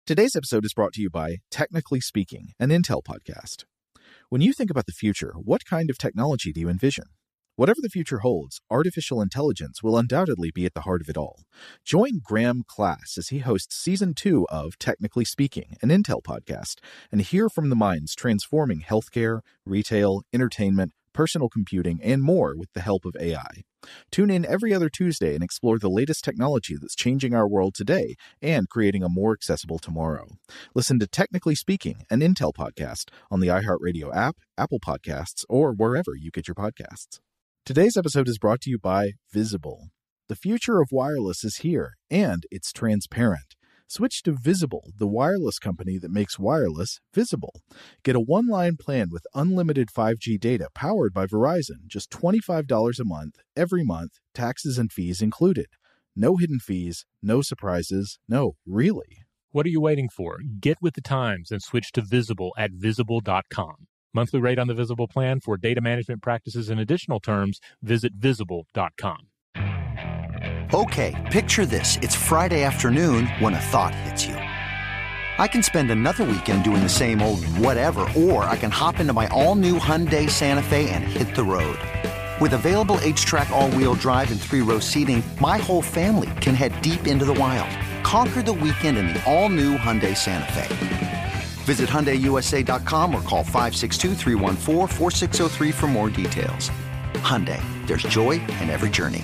Today's episode is brought to you by Technically Speaking, an Intel podcast. When you think about the future, what kind of technology do you envision? Whatever the future holds, artificial intelligence will undoubtedly be at the heart of it all. Join Graham Class as he hosts Season 2 of Technically Speaking, an Intel podcast, and hear from the minds transforming healthcare, retail, entertainment, personal computing, and more with the help of AI. Tune in every other Tuesday and explore the latest technology that's changing our world today and creating a more accessible tomorrow. Listen to Technically Speaking, an Intel podcast on the iHeartRadio app, Apple Podcasts, or wherever you get your podcasts. Today's episode is brought to you by Visible. The future of wireless is here, and it's transparent. Switch to Visible, the wireless company that makes wireless visible. Get a one-line plan with unlimited 5G data powered by Verizon, just $25 a month, every month, taxes and fees included. No hidden fees, no surprises, no, really. What are you waiting for? Get with the times and switch to Visible at Visible.com. Monthly rate on the Visible plan for data management practices and additional terms, visit Visible.com. Okay, picture this. It's Friday afternoon when a thought hits you. I can spend another weekend doing the same old whatever, or I can hop into my all-new Hyundai Santa Fe and hit the road. With available H-Track all-wheel drive and 3-row seating, my whole family can head deep into the wild. Conquer the weekend in the all-new Hyundai Santa Fe. Visit HyundaiUSA.com or call 562-314-4603 for more details. Hyundai, there's joy in every journey.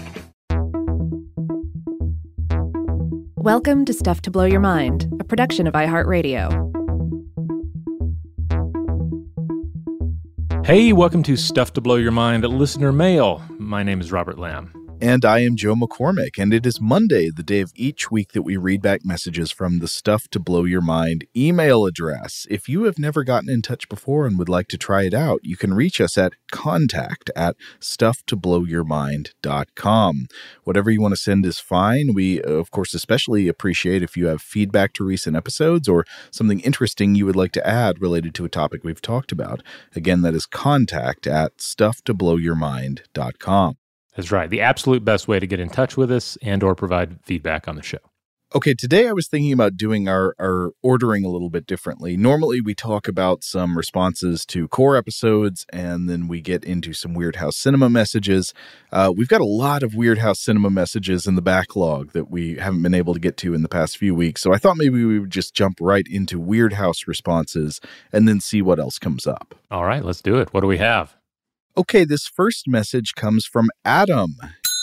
Welcome to Stuff to Blow Your Mind, a production of iHeartRadio. Hey, welcome to Stuff to Blow Your Mind, listener mail. My name is Robert Lamb. And I am Joe McCormick, and it is Monday, the day of each week that we read back messages from the Stuff to Blow Your Mind email address. If you have never gotten in touch before and would like to try it out, you can reach us at contact@stufftoblowyourmind.com. Whatever you want to send is fine. We, of course, especially appreciate if you have feedback to recent episodes or something interesting you would like to add related to a topic we've talked about. Again, that is contact@stufftoblowyourmind.com. That's right. The absolute best way to get in touch with us and or provide feedback on the show. Okay, today I was thinking about doing our ordering a little bit differently. Normally we talk about some responses to core episodes, and then we get into some Weird House Cinema messages. We've got a lot of Weird House Cinema messages in the backlog that we haven't been able to get to in the past few weeks. So I thought maybe we would just jump right into Weird House responses and then see what else comes up. All right, let's do it. What do we have? Okay, this first message comes from Adam.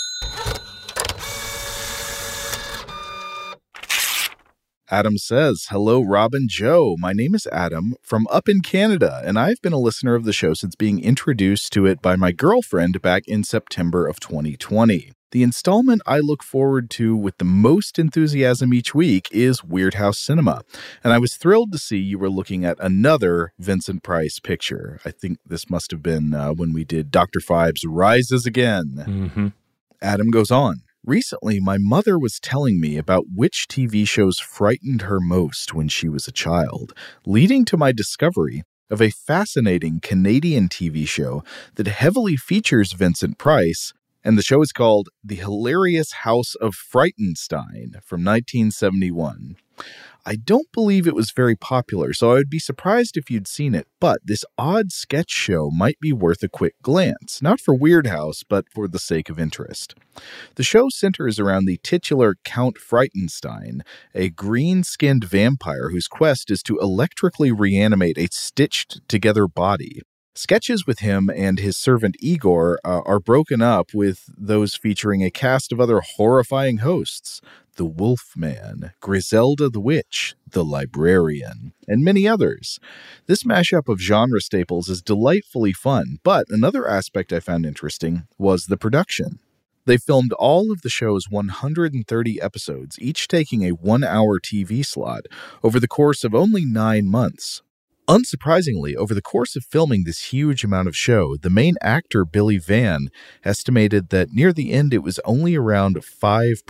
Adam says, "Hello, Rob and Joe. My name is Adam from up in Canada, and I've been a listener of the show since being introduced to it by my girlfriend back in September of 2020. The installment I look forward to with the most enthusiasm each week is Weird House Cinema, and I was thrilled to see you were looking at another Vincent Price picture. I think this must have been when we did Dr. Phibes Rises Again." Mm-hmm. Adam goes on. "Recently, my mother was telling me about which TV shows frightened her most when she was a child, leading to my discovery of a fascinating Canadian TV show that heavily features Vincent Price, and the show is called The Hilarious House of Frightenstein from 1971. I don't believe it was very popular, so I would be surprised if you'd seen it, but this odd sketch show might be worth a quick glance, not for Weird House, but for the sake of interest. The show centers around the titular Count Frightenstein, a green-skinned vampire whose quest is to electrically reanimate a stitched-together body. Sketches with him and his servant Igor are broken up with those featuring a cast of other horrifying hosts: the Wolfman, Griselda the Witch, the Librarian, and many others. This mashup of genre staples is delightfully fun, but another aspect I found interesting was the production. They filmed all of the show's 130 episodes, each taking a 1-hour TV slot, over the course of only 9 months. Unsurprisingly, over the course of filming this huge amount of show, the main actor, Billy Van, estimated that near the end it was only around 5%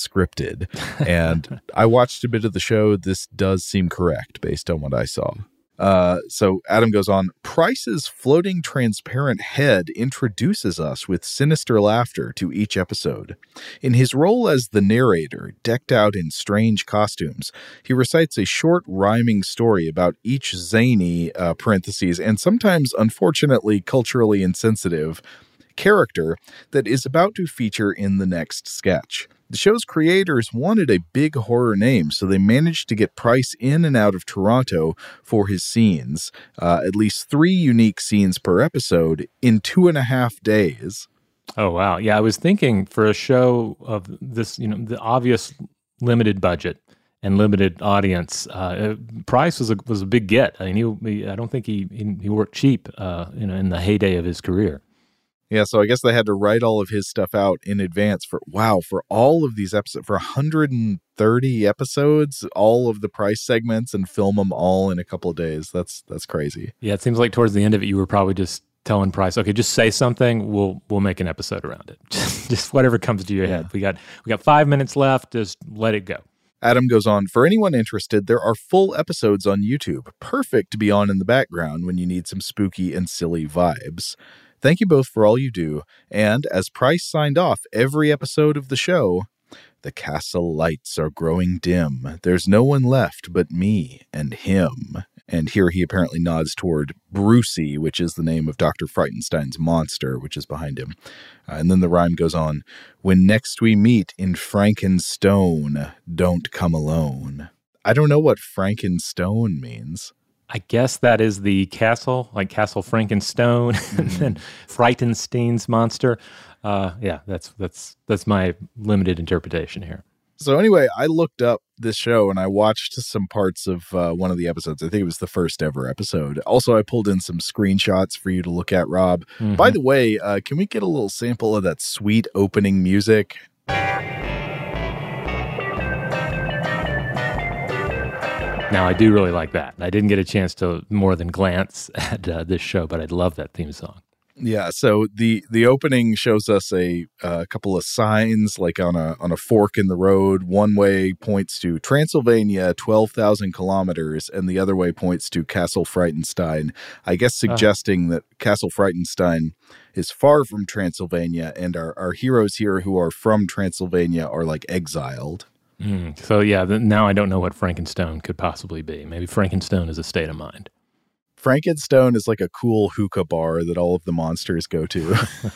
scripted. And I watched a bit of the show. This does seem correct based on what I saw. So Adam goes on, Price's floating transparent head introduces us with sinister laughter to each episode. In his role as the narrator, decked out in strange costumes, he recites a short rhyming story about each zany, parentheses, and sometimes, unfortunately, culturally insensitive character that is about to feature in the next sketch. The show's creators wanted a big horror name, so they managed to get Price in and out of Toronto for his scenes, at least 3 unique scenes per episode, in 2.5 days. Oh, wow. Yeah, I was thinking for a show of this, the obvious limited budget and limited audience, Price was a big get. I mean, I don't think he worked cheap, in the heyday of his career. Yeah, so I guess they had to write all of his stuff out in advance for all of these episodes, for 130 episodes, all of the Price segments, and film them all in a couple of days. That's crazy. Yeah, it seems like towards the end of it, you were probably just telling Price, okay, just say something, we'll make an episode around it. just whatever comes to your head. We got 5 minutes left, just let it go. Adam goes on, for anyone interested, there are full episodes on YouTube, perfect to be on in the background when you need some spooky and silly vibes. Thank you both for all you do, and as Price signed off every episode of the show, the castle lights are growing dim. There's no one left but me and him. And here he apparently nods toward Brucey, which is the name of Dr. Frightenstein's monster, which is behind him. And then the rhyme goes on, when next we meet in Frankenstone, don't come alone. I don't know what Frankenstone means. I guess that is the castle, like Castle Frankenstone, and then Frightenstein's monster. Yeah, that's my limited interpretation here. So anyway, I looked up this show and I watched some parts of one of the episodes. I think it was the first ever episode. Also, I pulled in some screenshots for you to look at, Rob. Mm-hmm. By the way, can we get a little sample of that sweet opening music? Now, I do really like that. I didn't get a chance to more than glance at this show, but I love that theme song. Yeah, so the opening shows us a couple of signs, like on a fork in the road. One way points to Transylvania, 12,000 kilometers, and the other way points to Castle Frightenstein. I guess suggesting that Castle Frightenstein is far from Transylvania, and our heroes here who are from Transylvania are like exiled. So yeah, now I don't know what Frankenstone could possibly be. Maybe Frankenstone is a state of mind. Frankenstone is like a cool hookah bar that all of the monsters go to.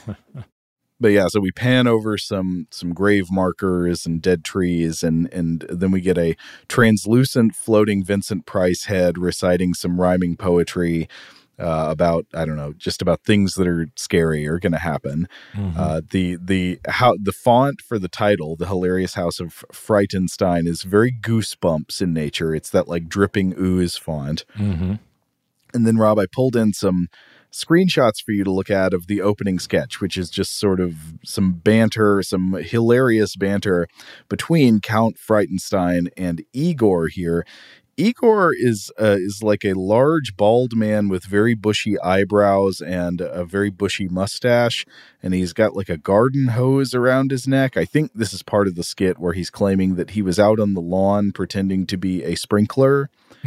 But yeah, so we pan over some grave markers and dead trees, and then we get a translucent floating Vincent Price head reciting some rhyming poetry about, I don't know, just about things that are scary or going to happen. Mm-hmm. The font for the title, The Hilarious House of Frightenstein, is very Goosebumps in nature. It's that like dripping ooze font. Mm-hmm. And then, Rob, I pulled in some screenshots for you to look at of the opening sketch, which is just sort of some banter, some hilarious banter between Count Frightenstein and Igor here. Igor is like a large bald man with very bushy eyebrows and a very bushy mustache, and he's got like a garden hose around his neck. I think this is part of the skit where he's claiming that he was out on the lawn pretending to be a sprinkler.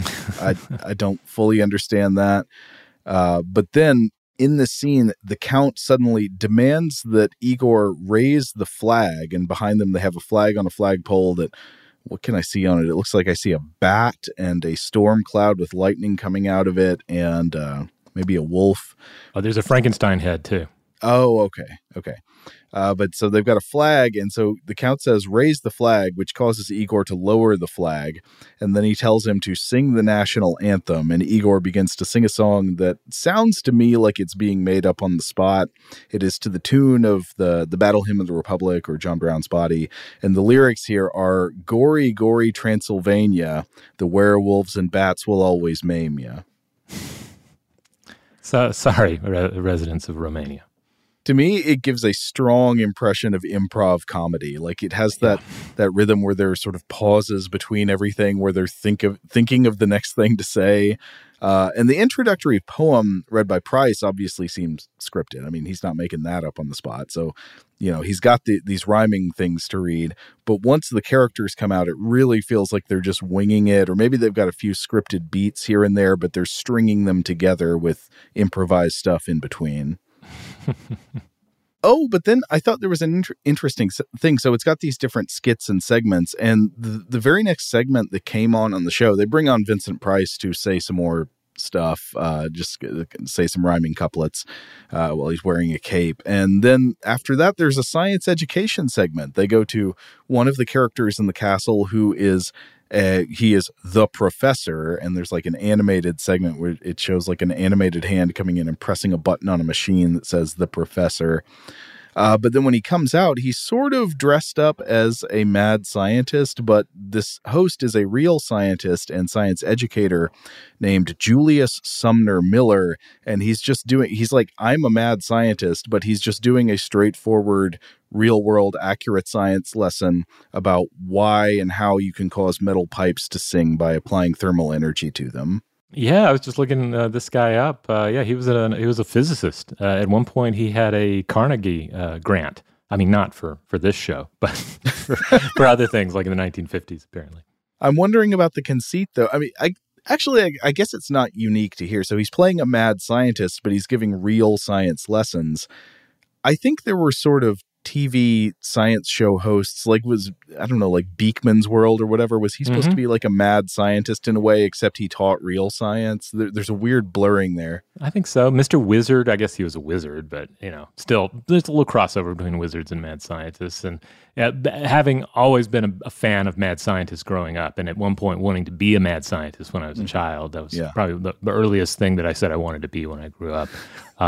I don't fully understand that. But then in the scene, the Count suddenly demands that Igor raise the flag, and behind them they have a flag on a flagpole that, what can I see on it? It looks like I see a bat and a storm cloud with lightning coming out of it, and maybe a wolf. Oh, there's a Frankenstein head too. Oh, okay. But so they've got a flag, and so the Count says, raise the flag, which causes Igor to lower the flag, and then he tells him to sing the national anthem, and Igor begins to sing a song that sounds to me like it's being made up on the spot. It is to the tune of the Battle Hymn of the Republic or John Brown's Body, and the lyrics here are, gory, gory Transylvania, the werewolves and bats will always maim ya. So, sorry, residents of Romania. To me, it gives a strong impression of improv comedy. Like it has that rhythm where there are sort of pauses between everything, where they're thinking of the next thing to say. And the introductory poem read by Price obviously seems scripted. I mean, he's not making that up on the spot. So, he's got these rhyming things to read. But once the characters come out, it really feels like they're just winging it. Or maybe they've got a few scripted beats here and there, but they're stringing them together with improvised stuff in between. Oh, but then I thought there was an interesting thing. So it's got these different skits and segments. And the very next segment that came on the show, they bring on Vincent Price to say some more stuff, just say some rhyming couplets while he's wearing a cape. And then after that, there's a science education segment. They go to one of the characters in the castle who is he is the professor, and there's like an animated segment where it shows like an animated hand coming in and pressing a button on a machine that says the professor. But then when he comes out, he's sort of dressed up as a mad scientist, but this host is a real scientist and science educator named Julius Sumner Miller. And he's like, I'm a mad scientist, but he's just doing a straightforward, real world, accurate science lesson about why and how you can cause metal pipes to sing by applying thermal energy to them. Yeah, I was just looking this guy up. He was a physicist. At one point, he had a Carnegie grant. I mean, not for this show, but for other things, like in the 1950s, apparently. I'm wondering about the conceit, though. I mean, I guess it's not unique to here. So he's playing a mad scientist, but he's giving real science lessons. I think there were sort of TV science show hosts, like Beekman's World or whatever. Was he supposed to be like a mad scientist in a way, except he taught real science? There's a weird blurring there. I think so. Mr. Wizard, I guess he was a wizard, but still there's a little crossover between wizards and mad scientists. And having always been a fan of mad scientists growing up, and at one point wanting to be a mad scientist when I was a child, that was probably the earliest thing that I said I wanted to be when I grew up.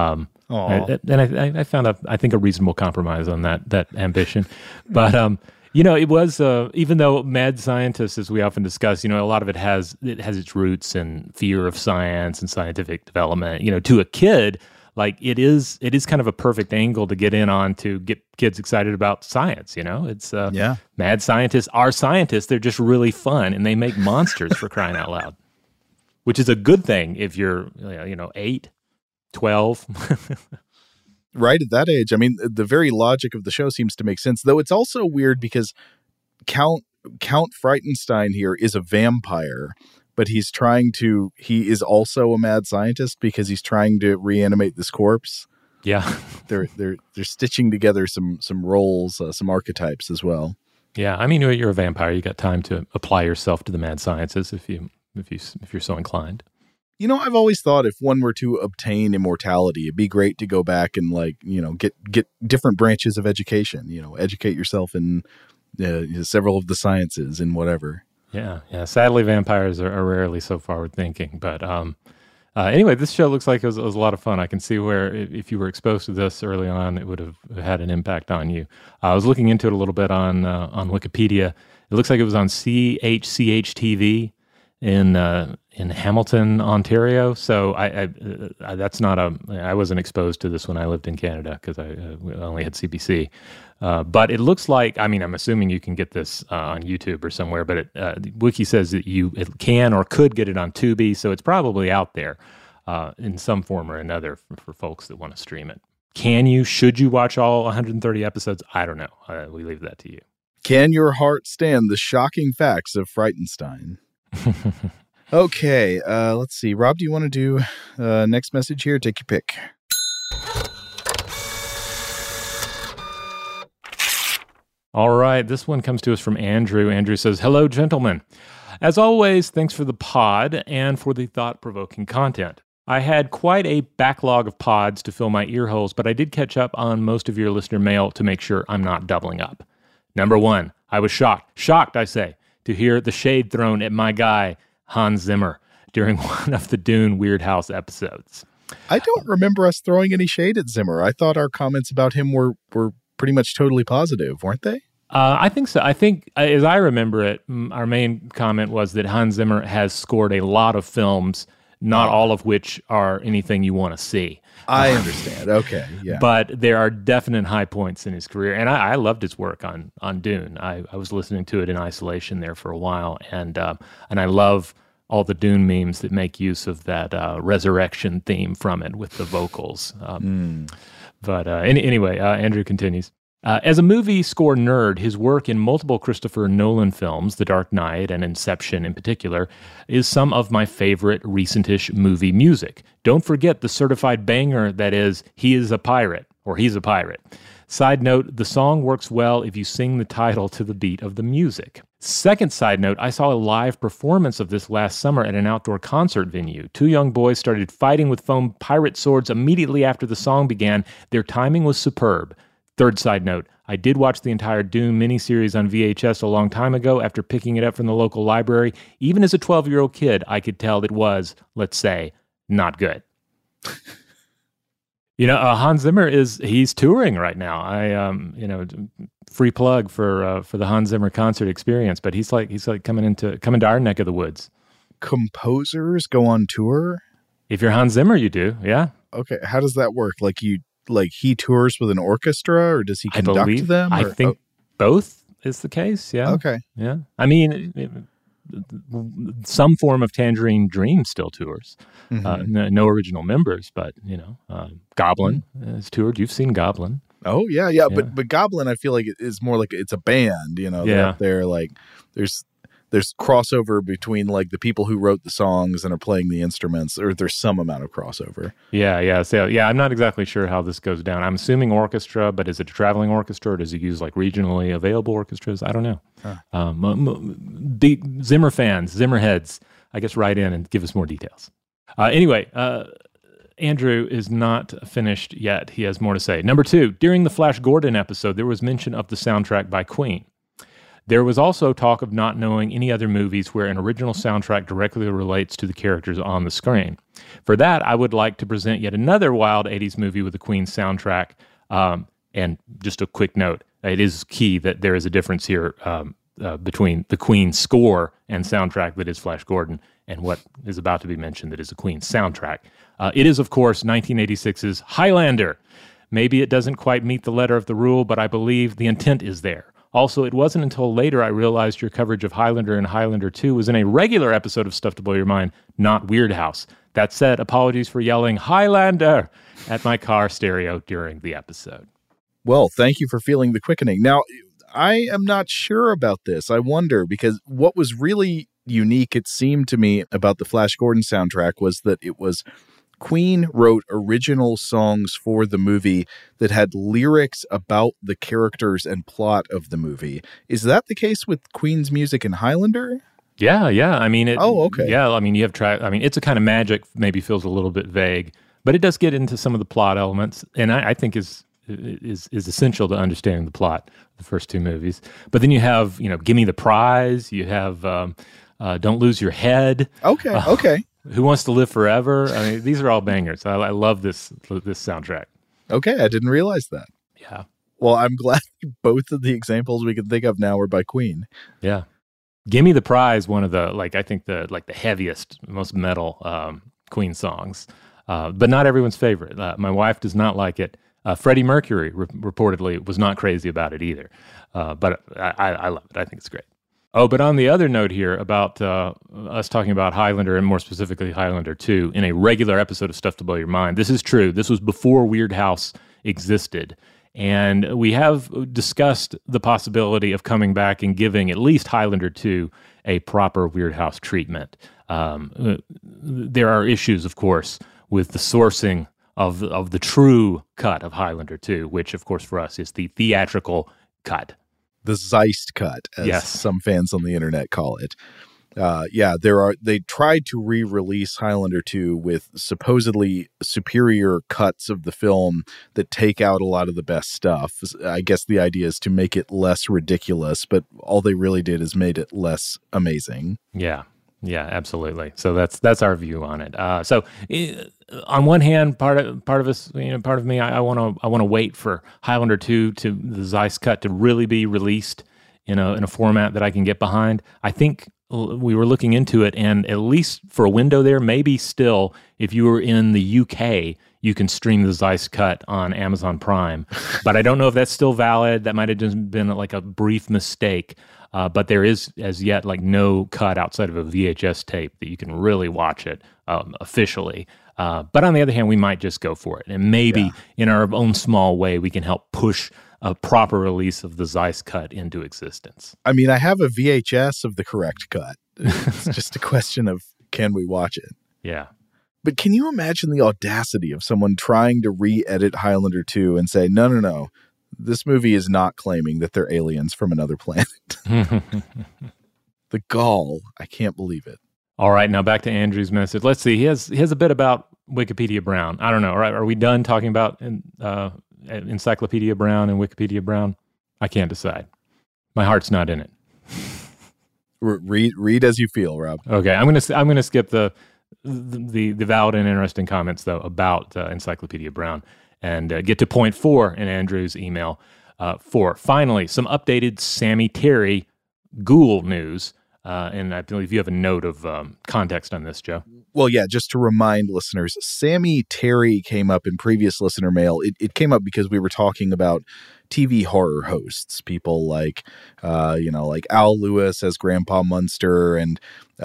I found I think a reasonable compromise on that ambition, but it was even though mad scientists, as we often discuss, a lot of it has its roots in fear of science and scientific development. To a kid, like it is kind of a perfect angle to get in on to get kids excited about science. It's mad scientists are scientists. They're just really fun and they make monsters for crying out loud, which is a good thing if you're 8. 12. Right at that age. I mean, the very logic of the show seems to make sense, though it's also weird because Count Frightenstein here is a vampire, but he is also a mad scientist because he's trying to reanimate this corpse. Yeah. They're stitching together some roles, some archetypes as well. Yeah. I mean, you're a vampire. You got time to apply yourself to the mad sciences if you're so inclined. I've always thought if one were to obtain immortality, it'd be great to go back and get different branches of education, educate yourself in several of the sciences and whatever. Yeah. Sadly, vampires are rarely so forward thinking. But anyway, this show looks like it was a lot of fun. I can see where if you were exposed to this early on, it would have had an impact on you. I was looking into it a little bit on Wikipedia. It looks like it was on CHCH TV in Hamilton, Ontario. So I wasn't exposed to this when I lived in Canada because I only had CBC. But it looks like, I'm assuming you can get this on YouTube or somewhere, but Wiki says that it can or could get it on Tubi, so it's probably out there in some form or another for folks that want to stream it. Should you watch all 130 episodes? I don't know. We leave that to you. Can your heart stand the shocking facts of Frightenstein? Okay, let's see. Rob, do you want to do next message here? Take your pick. All right, this one comes to us from Andrew. Andrew says, "Hello, gentlemen. As always, thanks for the pod and for the thought-provoking content. I had quite a backlog of pods to fill my ear holes, but I did catch up on most of your listener mail to make sure I'm not doubling up. Number one, I was shocked, I say, to hear the shade thrown at my guy, Hans Zimmer, during one of the Dune Weird House episodes. I don't remember us throwing any shade at Zimmer. I thought our comments about him were pretty much totally positive, weren't they? I think so. I think, as I remember it, our main comment was that Hans Zimmer has scored a lot of films, not all of which are anything you want to see. I understand. Okay, yeah. But there are definite high points in his career, and I loved his work on Dune. I was listening to it in isolation there for a while, and I love all the Dune memes that make use of that resurrection theme from it with the vocals. But anyway, Andrew continues. As a movie score nerd, his work in multiple Christopher Nolan films, The Dark Knight and Inception in particular, is some of my favorite recentish movie music. Don't forget the certified banger that is, He is a Pirate, or He's a Pirate. Side note, the song works well if you sing the title to the beat of the music. Second side note, I saw a live performance of this last summer at an outdoor concert venue. Two young boys started fighting with foam pirate swords immediately after the song began. Their timing was superb. Third side note, I did watch the entire Dune miniseries on VHS a long time ago after picking it up from the local library. Even as a 12-year-old kid, I could tell it was, let's say, not good. Hans Zimmer he's touring right now. Free plug for the Hans Zimmer concert experience, but he's like coming to our neck of the woods. Composers go on tour? If you're Hans Zimmer, you do, yeah. Okay, how does that work? Like he tours with an orchestra, or does he conduct them? I think both is the case. Yeah. Okay. Yeah. I mean, some form of Tangerine Dream still tours. No original members, but Goblin has toured. You've seen Goblin. Oh yeah. But Goblin, I feel like it is more like it's a band. They're up there, like there's crossover between like the people who wrote the songs and are playing the instruments, or there's some amount of crossover. Yeah. So I'm not exactly sure how this goes down. I'm assuming orchestra, but is it a traveling orchestra, or does it use like regionally available orchestras? I don't know. The Zimmer fans, Zimmer heads, I guess write in and give us more details. Anyway, Andrew is not finished yet. He has more to say. Number 2, during the Flash Gordon episode, there was mention of the soundtrack by Queen. There was also talk of not knowing any other movies where an original soundtrack directly relates to the characters on the screen. For that, I would like to present yet another wild 80s movie with a Queen soundtrack. And just a quick note, it is key that there is a difference here between the Queen score and soundtrack that is Flash Gordon and what is about to be mentioned that is a Queen soundtrack. It is, of course, 1986's Highlander. Maybe it doesn't quite meet the letter of the rule, but I believe the intent is there. Also, it wasn't until later I realized your coverage of Highlander and Highlander 2 was in a regular episode of Stuff to Blow Your Mind, not Weird House. That said, apologies for yelling Highlander at my car stereo during the episode. Well, thank you for feeling the quickening. Now, I am not sure about this. I wonder, because what was really unique, it seemed to me, about the Flash Gordon soundtrack was that it was Queen wrote original songs for the movie that had lyrics about the characters and plot of the movie. Is that the case with Queen's music in Highlander? Yeah. I mean, okay. Yeah, I mean, you have It's a Kind of Magic maybe feels a little bit vague, but it does get into some of the plot elements, and I think is essential to understanding the plot of the first two movies. But then you have, Gimme the Prize. You have Don't Lose Your Head. Okay. Who Wants to Live Forever? I mean, these are all bangers. I love this soundtrack. Okay, I didn't realize that. Yeah. Well, I'm glad both of the examples we can think of now are by Queen. Yeah. Gimme the Prize, one of the the heaviest, most metal Queen songs, but not everyone's favorite. My wife does not like it. Freddie Mercury reportedly was not crazy about it either, but I love it. I think it's great. Oh, but on the other note here about us talking about Highlander and more specifically Highlander 2 in a regular episode of Stuff to Blow Your Mind, this is true. This was before Weird House existed. And we have discussed the possibility of coming back and giving at least Highlander 2 a proper Weird House treatment. There are issues, of course, with the sourcing of the true cut of Highlander 2, which, of course, for us is the theatrical cut. The Zeist cut, as some fans on the internet call it. They tried to re-release Highlander 2 with supposedly superior cuts of the film that take out a lot of the best stuff. I guess the idea is to make it less ridiculous, but all they really did is made it less amazing. Yeah, absolutely. So that's our view on it. So on one hand, part of us, part of me, I want to wait for Highlander 2 to the Zeist cut to really be released in a format that I can get behind. I think we were looking into it, and at least for a window there, maybe still, if you were in the UK, you can stream the Zeist cut on Amazon Prime. But I don't know if that's still valid. That might have just been like a brief mistake. but there is as yet like no cut outside of a VHS tape that you can really watch it officially. But on the other hand, we might just go for it, and maybe in our own small way, we can help push a proper release of the Zeiss cut into existence. I mean, I have a VHS of the correct cut. It's just a question of, can we watch it? Yeah. But can you imagine the audacity of someone trying to re-edit Highlander 2 and say, no, this movie is not claiming that they're aliens from another planet? The gall. I can't believe it. All right, now back to Andrew's message. Let's see. He has a bit about Wikipedia Brown. I don't know. Right? Are we done talking about Encyclopedia Brown and Wikipedia Brown? I can't decide. My heart's not in it. Read as you feel, Rob. Okay, I'm gonna skip the valid and interesting comments though about Encyclopedia Brown and get to point 4 in Andrew's email. 4. Finally, some updated Sammy Terry Ghoul news. And I believe you have a note of context on this, Joe. Well, yeah, just to remind listeners, Sammy Terry came up in previous listener mail. It came up because we were talking about TV horror hosts, people like Al Lewis as Grandpa Munster and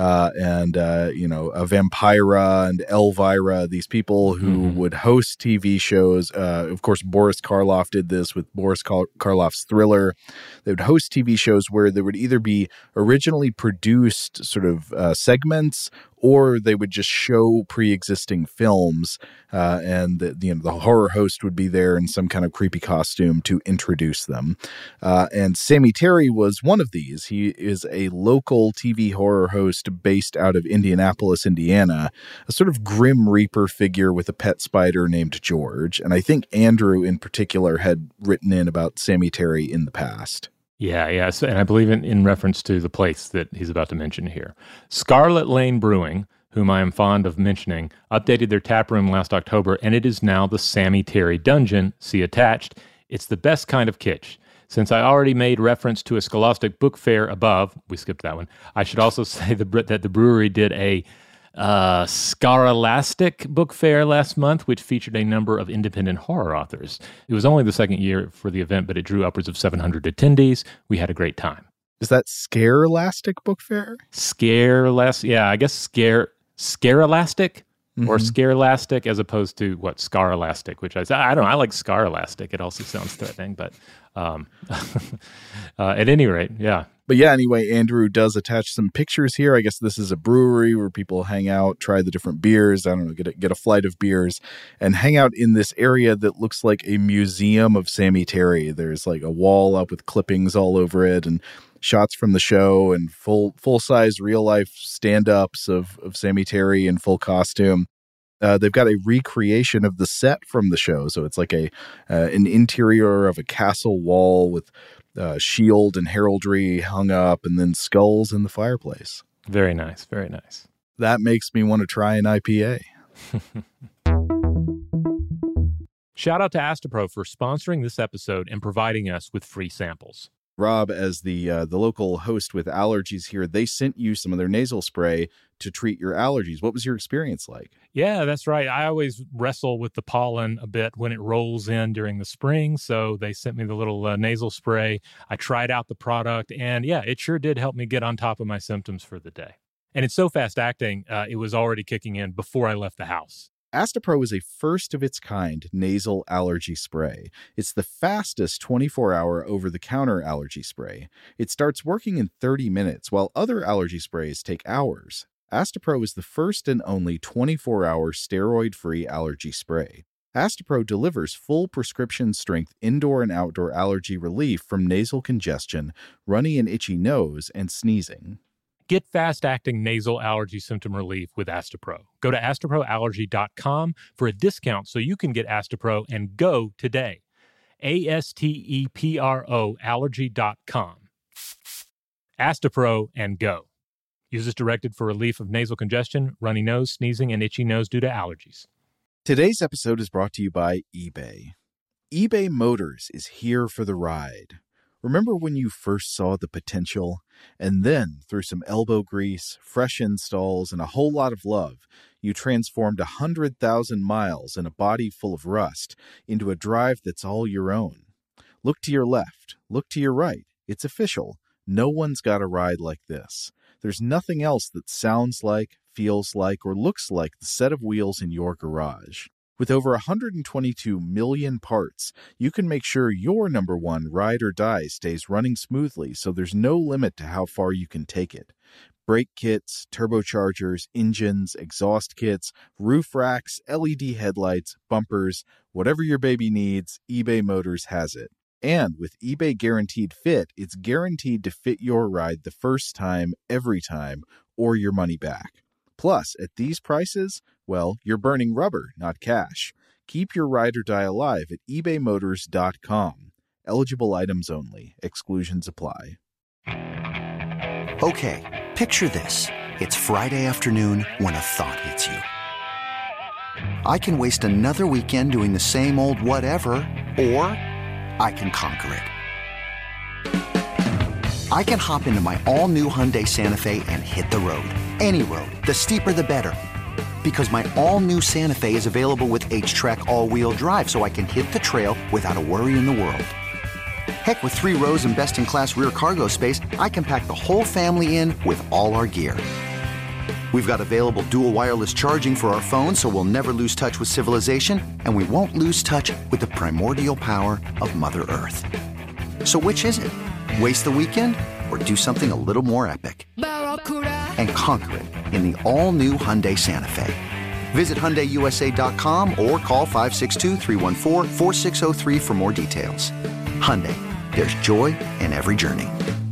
Vampira and Elvira, these people who would host TV shows. Of course, Boris Karloff did this with Boris Karloff's Thriller. They would host TV shows where there would either be originally produced sort of segments, or they would just show pre-existing films, and the horror host would be there in some kind of creepy costume to introduce them. And Sammy Terry was one of these. He is a local TV horror host based out of Indianapolis, Indiana, a sort of Grim Reaper figure with a pet spider named George. And I think Andrew in particular had written in about Sammy Terry in the past. Yeah. So, and I believe in reference to the place that he's about to mention here. Scarlet Lane Brewing, whom I am fond of mentioning, updated their tap room last October, and it is now the Sammy Terry Dungeon. See attached. It's the best kind of kitsch. Since I already made reference to a Scholastic book fair above, we skipped that one, I should also say that the brewery did a Scholastic book fair last month, which featured a number of independent horror authors. It was only the second year for the event, but it drew upwards of 700 attendees. We had a great time. Is that Scare-lastic book fair? Scare-lastic, yeah, I guess Scare-elastic? Or Scare-lastic as opposed to Scar-elastic, which I don't know. I like Scar-elastic. It also sounds threatening, but at any rate, yeah. But yeah, anyway, Andrew does attach some pictures here. I guess this is a brewery where people hang out, try the different beers. I don't know, get a flight of beers and hang out in this area that looks like a museum of Sammy Terry. There's like a wall up with clippings all over it and shots from the show and full-size real-life stand-ups of Sammy Terry in full costume. They've got a recreation of the set from the show. So it's like an interior of a castle wall with shield and heraldry hung up and then skulls in the fireplace. Very nice. Very nice. That makes me want to try an IPA. Shout out to Astapro for sponsoring this episode and providing us with free samples. Rob, as the local host with allergies here, they sent you some of their nasal spray to treat your allergies. What was your experience like? Yeah, that's right. I always wrestle with the pollen a bit when it rolls in during the spring, so they sent me the little nasal spray. I tried out the product, and yeah, it sure did help me get on top of my symptoms for the day. And it's so fast-acting, it was already kicking in before I left the house. Astapro is a first-of-its-kind nasal allergy spray. It's the fastest 24-hour over-the-counter allergy spray. It starts working in 30 minutes, while other allergy sprays take hours. Astapro is the first and only 24-hour steroid-free allergy spray. Astapro delivers full prescription-strength indoor and outdoor allergy relief from nasal congestion, runny and itchy nose, and sneezing. Get fast-acting nasal allergy symptom relief with Astapro. Go to astaproallergy.com for a discount so you can get Astapro and go today. ASTEPRO allergy.com. Astapro and go. Use as directed for relief of nasal congestion, runny nose, sneezing, and itchy nose due to allergies. Today's episode is brought to you by eBay. eBay Motors is here for the ride. Remember when you first saw the potential? And then, through some elbow grease, fresh installs, and a whole lot of love, you transformed 100,000 miles and a body full of rust into a drive that's all your own. Look to your left. Look to your right. It's official. No one's got a ride like this. There's nothing else that sounds like, feels like, or looks like the set of wheels in your garage. With over 122 million parts, you can make sure your number one ride or die stays running smoothly, so there's no limit to how far you can take it. Brake kits, turbochargers, engines, exhaust kits, roof racks, LED headlights, bumpers, whatever your baby needs, eBay Motors has it. And with eBay Guaranteed Fit, it's guaranteed to fit your ride the first time, every time, or your money back. Plus, at these prices, well, you're burning rubber, not cash. Keep your ride or die alive at ebaymotors.com. Eligible items only. Exclusions apply. Okay, picture this. It's Friday afternoon when a thought hits you. I can waste another weekend doing the same old whatever, or I can conquer it. I can hop into my all-new Hyundai Santa Fe and hit the road. Any road. The steeper, the better. Because my all-new Santa Fe is available with H-Track all-wheel drive, so I can hit the trail without a worry in the world. Heck, with 3 rows and best-in-class rear cargo space, I can pack the whole family in with all our gear. We've got available dual wireless charging for our phones, so we'll never lose touch with civilization, and we won't lose touch with the primordial power of Mother Earth. So which is it? Waste the weekend or do something a little more epic? And conquer it in the all-new Hyundai Santa Fe. Visit HyundaiUSA.com or call 562-314-4603 for more details. Hyundai, there's joy in every journey.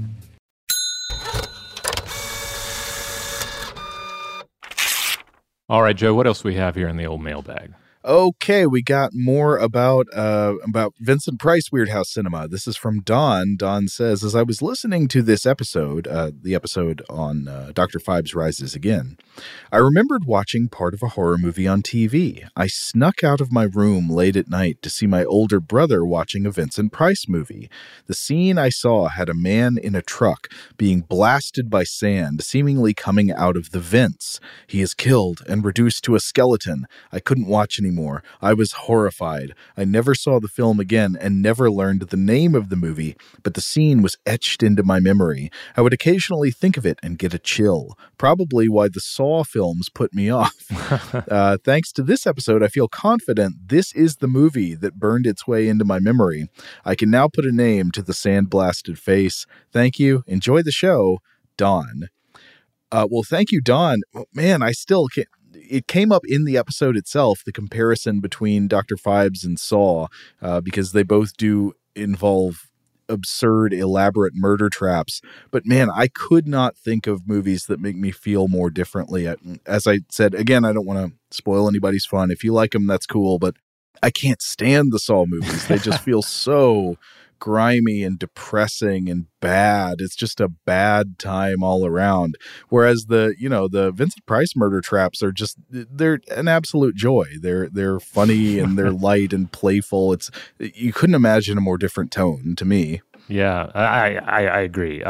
All right, Joe, what else do we have here in the old mailbag? Okay, we got more about Vincent Price Weirdhouse Cinema. This is from Don. Don says, as I was listening to this episode, the episode on Dr. Phibes Rises Again, I remembered watching part of a horror movie on TV. I snuck out of my room late at night to see my older brother watching a Vincent Price movie. The scene I saw had a man in a truck being blasted by sand, seemingly coming out of the vents. He is killed and reduced to a skeleton. I couldn't watch anymore. I was horrified. I never saw the film again and never learned the name of the movie, but the scene was etched into my memory. I would occasionally think of it and get a chill. Probably why the Saw films put me off. Thanks to this episode, I feel confident this is the movie that burned its way into my memory. I can now put a name to the sandblasted face. Thank you. Enjoy the show. Don. Well, thank you, Don. Man, I still can't. It came up in the episode itself, the comparison between Dr. Phibes and Saw, because they both do involve absurd, elaborate murder traps. But man, I could not think of movies that make me feel more differently. As I said, again, I don't want to spoil anybody's fun. If you like them, that's cool. But I can't stand the Saw movies. They just feel so grimy and depressing and bad. It's just a bad time all around. Whereas the Vincent Price murder traps are they're an absolute joy. They're funny and they're light and playful. You couldn't imagine a more different tone to me. Yeah, I agree.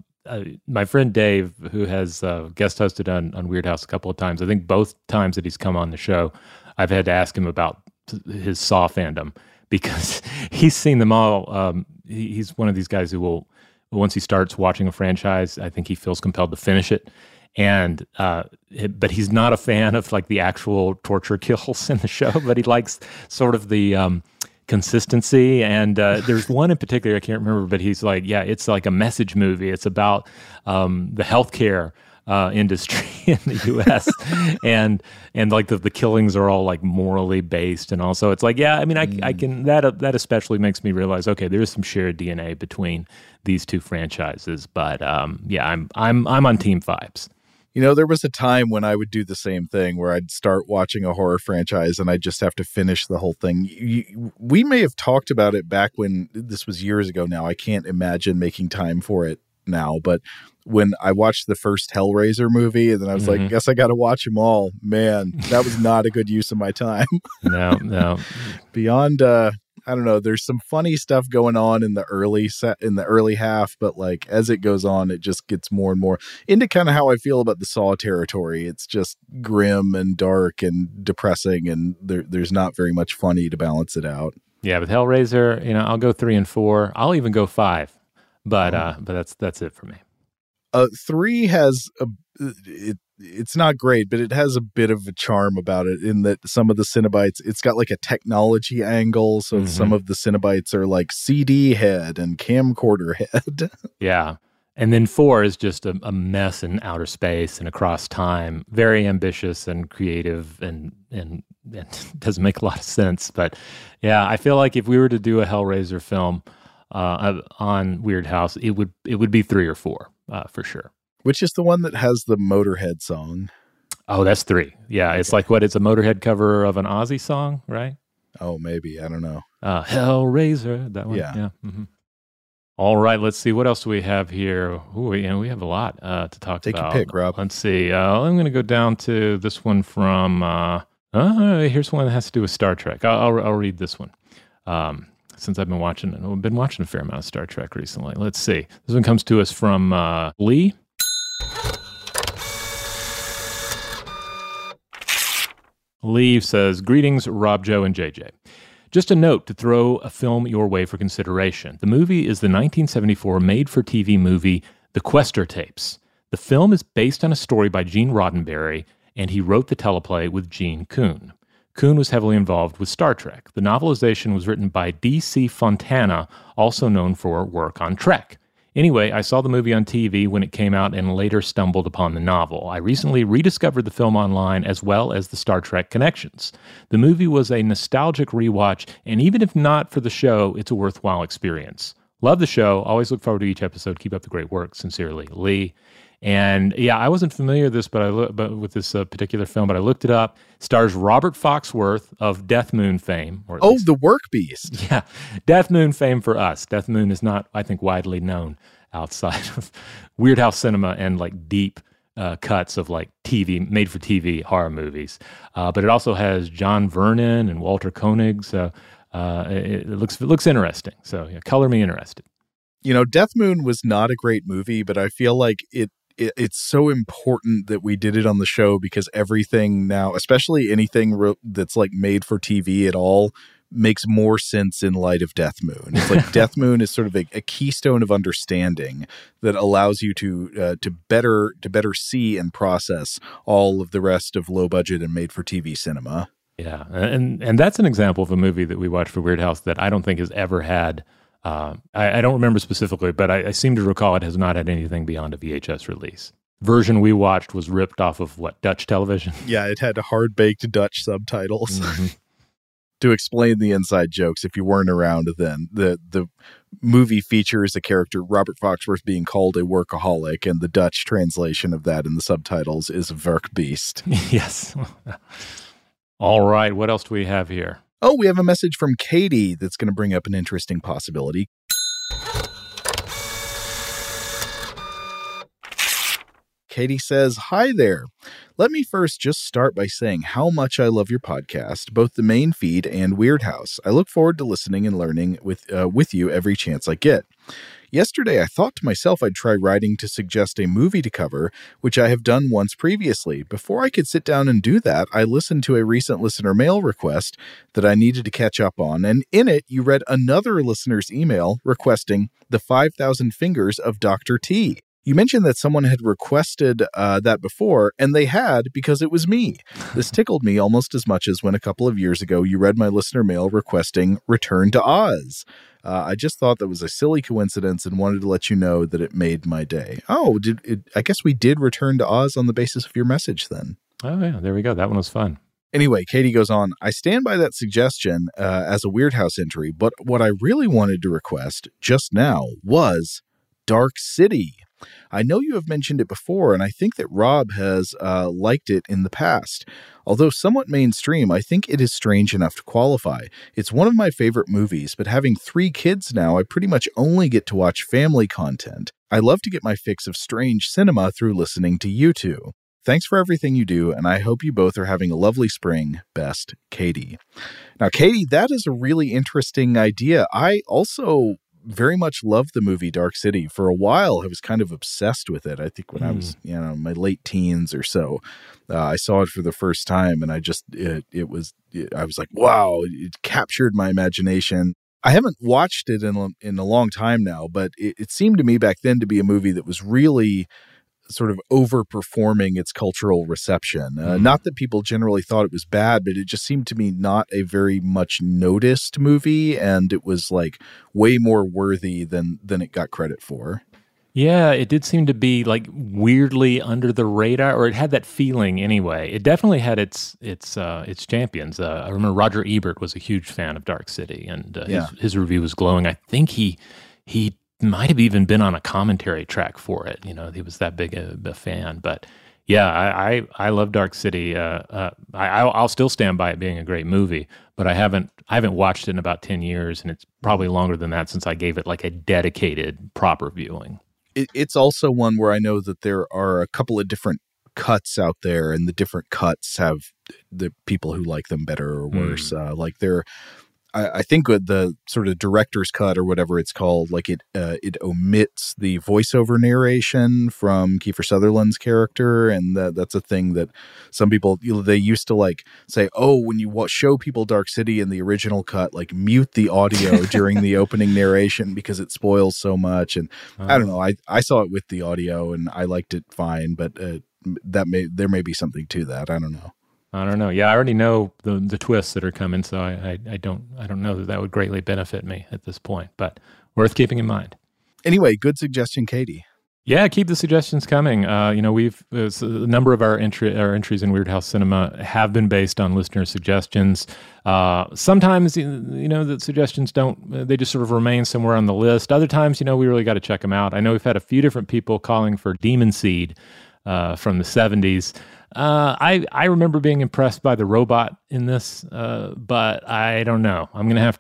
My friend Dave, who has guest hosted on Weird House a couple of times, I think both times that he's come on the show, I've had to ask him about his Saw fandom, because he's seen them all. He's one of these guys who will, once he starts watching a franchise, I think he feels compelled to finish it. And but he's not a fan of like the actual torture kills in the show, but he likes sort of the consistency. And there's one in particular, I can't remember, but he's like, yeah, it's like a message movie. It's about the healthcare industry in the U.S. and like the killings are all like morally based, and also it's like, yeah, I mean, I can that especially makes me realize, okay, there is some shared DNA between these two franchises. But yeah, I'm on Team Phibes. You know, there was a time when I would do the same thing where I'd start watching a horror franchise and I'd just have to finish the whole thing. We may have talked about it back when this was years ago now. I can't imagine making time for it now, but when I watched the first Hellraiser movie, and then I was like, guess I got to watch them all. Man, that was not a good use of my time. No. Beyond, I don't know. There's some funny stuff going on in the early half, but like as it goes on, it just gets more and more into kind of how I feel about the Saw territory. It's just grim and dark and depressing, and there's not very much funny to balance it out. Yeah, with Hellraiser, I'll go 3 and 4. I'll even go 5. but that's it for me. 3 has it's not great, but it has a bit of a charm about it in that some of the Cenobites, it's got like a technology angle. So some of the Cenobites are like CD head and camcorder head. Yeah. And then 4 is just a mess in outer space and across time. Very ambitious and creative and doesn't make a lot of sense. But yeah, I feel like if we were to do a Hellraiser film on Weird House, it would be 3 or 4 for sure. Which is the one that has the Motorhead song? Oh, that's 3. Yeah, it's like it's a Motorhead cover of an Ozzy song, right? Oh, maybe. I don't know. Hellraiser, that one. Yeah. Mm-hmm. All right, let's see. What else do we have here? Ooh, we have a lot to talk about. Take your pick, Rob. Let's see. I'm going to go down to this one from... here's one that has to do with Star Trek. I'll read this one. Since I've been watching a fair amount of Star Trek recently. Let's see. This one comes to us from Lee. Lee says, "Greetings, Rob, Joe, and JJ. Just a note to throw a film your way for consideration. The movie is the 1974 made-for-TV movie, The Questor Tapes. The film is based on a story by Gene Roddenberry, and he wrote the teleplay with Gene Kuhn. Kuhn was heavily involved with Star Trek. The novelization was written by D.C. Fontana, also known for work on Trek. Anyway, I saw the movie on TV when it came out and later stumbled upon the novel. I recently rediscovered the film online as well as the Star Trek connections. The movie was a nostalgic rewatch, and even if not for the show, it's a worthwhile experience. Love the show. Always look forward to each episode. Keep up the great work. Sincerely, Lee." And yeah, I wasn't familiar with this, but with this particular film, but I looked it up. Stars Robert Foxworth of Death Moon fame. The Work Beast. Yeah, Death Moon fame for us. Death Moon is not, I think, widely known outside of Weird House cinema and like deep cuts of like made for TV horror movies. But it also has John Vernon and Walter Koenig. So it looks interesting. So yeah, color me interested. You know, Death Moon was not a great movie, but I feel like it's so important that we did it on the show because everything now, especially anything that's like made for TV at all, makes more sense in light of Death Moon. It's like Death Moon is sort of a keystone of understanding that allows you to better see and process all of the rest of low budget and made for TV cinema. Yeah, and that's an example of a movie that we watched for Weird House that I don't think has ever had. I don't remember specifically, but I seem to recall it has not had anything beyond a VHS release. Version we watched was ripped off of Dutch television? Yeah, it had hard-baked Dutch subtitles. Mm-hmm. To explain the inside jokes, if you weren't around then, the movie features a character, Robert Foxworth, being called a workaholic, and the Dutch translation of that in the subtitles is Werkbeest. Yes. All right, what else do we have here? Oh, we have a message from Katie that's going to bring up an interesting possibility. Katie says, "Hi there. Let me first just start by saying how much I love your podcast, both the main feed and Weird House. I look forward to listening and learning with you every chance I get. Yesterday, I thought to myself I'd try writing to suggest a movie to cover, which I have done once previously. Before I could sit down and do that, I listened to a recent listener mail request that I needed to catch up on, and in it, you read another listener's email requesting the 5,000 Fingers of Dr. T. You mentioned that someone had requested that before, and they had because it was me. This tickled me almost as much as when a couple of years ago you read my listener mail requesting Return to Oz. I just thought that was a silly coincidence and wanted to let you know that it made my day." Oh, I guess we did Return to Oz on the basis of your message then. Oh, yeah, there we go. That one was fun. Anyway, Katie goes on, "I stand by that suggestion as a Weird House entry, but what I really wanted to request just now was Dark City. I know you have mentioned it before, and I think that Rob has liked it in the past. Although somewhat mainstream, I think it is strange enough to qualify. It's one of my favorite movies, but having 3 kids now, I pretty much only get to watch family content. I love to get my fix of strange cinema through listening to you two. Thanks for everything you do, and I hope you both are having a lovely spring. Best, Katie." Now, Katie, that is a really interesting idea. I also very much loved the movie Dark City. For a while, I was kind of obsessed with it. I think when I was, in my late teens or so, I saw it for the first time, and I was like, wow, it captured my imagination. I haven't watched it in a long time now, but it seemed to me back then to be a movie that was really sort of overperforming its cultural reception. Not that people generally thought it was bad, but it just seemed to me not a very much noticed movie, and it was like way more worthy than it got credit for. Yeah, it did seem to be like weirdly under the radar, or it had that feeling anyway. It definitely had its champions. I remember Roger Ebert was a huge fan of Dark City, and his review was glowing. I think he might have even been on a commentary track for it. You know, he was that big a fan. But yeah, I love Dark City. I'll still stand by it being a great movie, but I haven't watched it in about 10 years, and it's probably longer than that since I gave it like a dedicated proper viewing. It's also one where I know that there are a couple of different cuts out there, and the different cuts have the people who like them better or worse. I think with the sort of director's cut or whatever it's called, like it omits the voiceover narration from Kiefer Sutherland's character, and that's a thing that some people, they used to like say, oh, when you show people Dark City in the original cut, like mute the audio during the opening narration because it spoils so much. And I don't know, I saw it with the audio and I liked it fine, but there may be something to that. I don't know. I don't know. Yeah, I already know the twists that are coming, so I don't know that would greatly benefit me at this point, but worth keeping in mind. Anyway, good suggestion, Katie. Yeah, keep the suggestions coming. We've a number of our entries in Weird House Cinema have been based on listener suggestions. Sometimes, the suggestions they just sort of remain somewhere on the list. Other times, we really got to check them out. I know we've had a few different people calling for Demon Seed from the 70s. I remember being impressed by the robot in this, but I don't know. I'm gonna have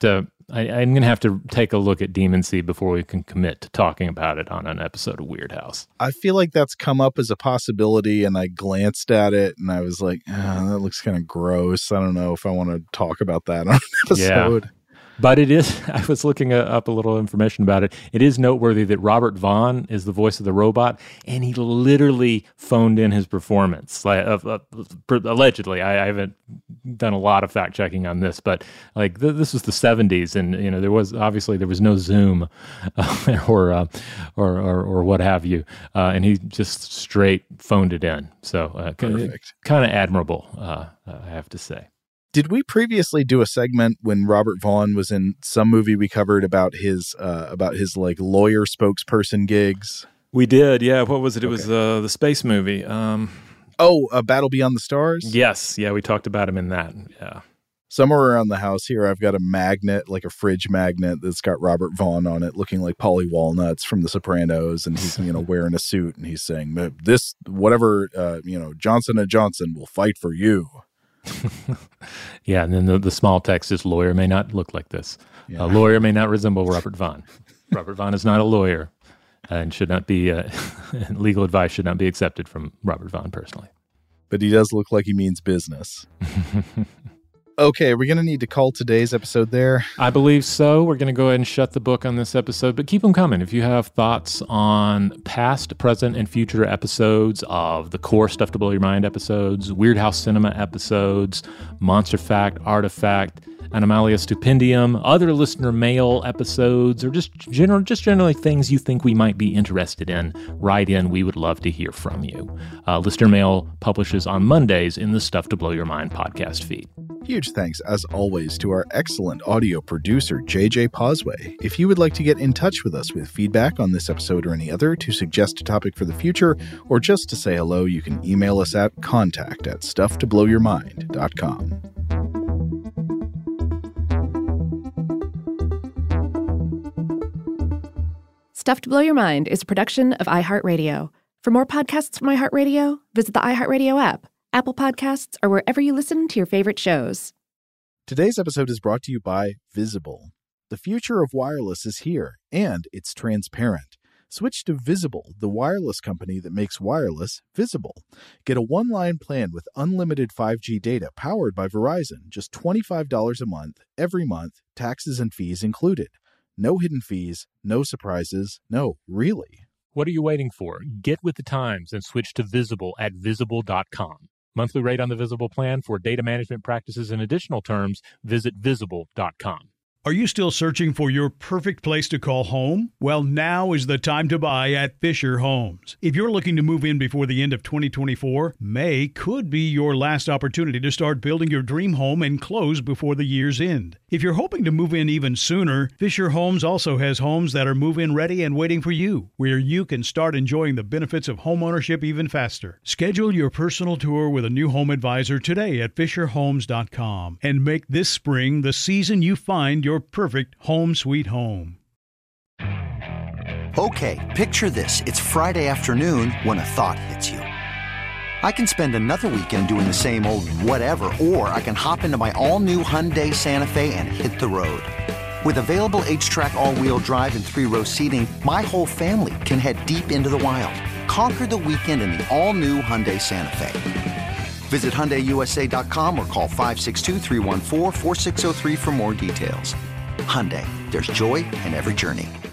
to take a look at Demon Seed before we can commit to talking about it on an episode of Weird House. I feel like that's come up as a possibility, and I glanced at it and I was like, that looks kind of gross. I don't know if I want to talk about that on an episode. Yeah. But it is, I was looking up a little information about it. It is noteworthy that Robert Vaughn is the voice of the robot, and he literally phoned in his performance. Allegedly, I haven't done a lot of fact checking on this, but like this was the 70s, and there was no Zoom or what have you, and he just straight phoned it in. So perfect, kind of admirable, I have to say. Did we previously do a segment when Robert Vaughn was in some movie we covered about his like lawyer spokesperson gigs? We did, yeah. What was it? It was the space movie. Battle Beyond the Stars? Yes, yeah, we talked about him in that, yeah. Somewhere around the house here, I've got a magnet, like a fridge magnet that's got Robert Vaughn on it, looking like Paulie Walnuts from The Sopranos, and he's wearing a suit, and he's saying, "This whatever Johnson & Johnson will fight for you." Yeah, and then the small text is lawyer may not look like this. Yeah. A lawyer may not resemble Robert Vaughn. Robert Vaughn is not a lawyer and should not be, legal advice should not be accepted from Robert Vaughn personally. But he does look like he means business. Okay, we're going to need to call today's episode there. I believe so. We're going to go ahead and shut the book on this episode, but keep them coming. If you have thoughts on past, present, and future episodes of the core Stuff to Blow Your Mind episodes, Weird House Cinema episodes, Monster Fact, Artifact, Animalia Stupendium, other listener mail episodes, or just generally things you think we might be interested in, write in. We would love to hear from you. Listener mail publishes on Mondays in the Stuff to Blow Your Mind podcast feed. Huge thanks, as always, to our excellent audio producer, JJ Posway. If you would like to get in touch with us with feedback on this episode or any other, to suggest a topic for the future, or just to say hello, you can email us at contact@stufftoblowyourmind.com. Stuff to Blow Your Mind is a production of iHeartRadio. For more podcasts from iHeartRadio, visit the iHeartRadio app, Apple Podcasts, or wherever you listen to your favorite shows. Today's episode is brought to you by Visible. The future of wireless is here, and it's transparent. Switch to Visible, the wireless company that makes wireless visible. Get a one-line plan with unlimited 5G data powered by Verizon, just $25 a month, every month, taxes and fees included. No hidden fees, no surprises, no, really. What are you waiting for? Get with the times and switch to Visible at Visible.com. Monthly rate on the Visible plan for data management practices and additional terms, visit Visible.com. Are you still searching for your perfect place to call home? Well, now is the time to buy at Fisher Homes. If you're looking to move in before the end of 2024, May could be your last opportunity to start building your dream home and close before the year's end. If you're hoping to move in even sooner, Fisher Homes also has homes that are move-in ready and waiting for you, where you can start enjoying the benefits of homeownership even faster. Schedule your personal tour with a new home advisor today at FisherHomes.com and make this spring the season you find your perfect home sweet home. Okay, picture this. It's Friday afternoon when a thought hits you. I can spend another weekend doing the same old whatever, or I can hop into my all-new Hyundai Santa Fe and hit the road. With available H-Track all-wheel drive and 3-row seating, my whole family can head deep into the wild. Conquer the weekend in the all-new Hyundai Santa Fe. Visit HyundaiUSA.com or call 562-314-4603 for more details. Hyundai, there's joy in every journey.